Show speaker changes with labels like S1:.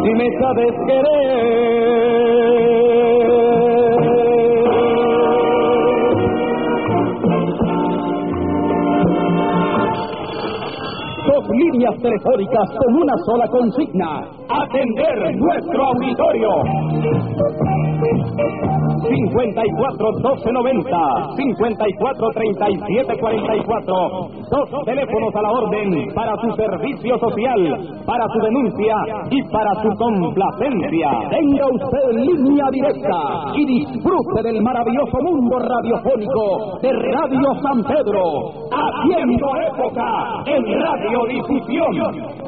S1: si me sabes querer. Dos líneas telefónicas con una sola consigna: atender nuestro auditorio. 54 12 90, 54 37 44. Dos teléfonos a la orden para su servicio social, para su denuncia y para su complacencia. Tenga usted línea directa y disfrute del maravilloso mundo radiofónico de Radio San Pedro, haciendo época en radiodifusión.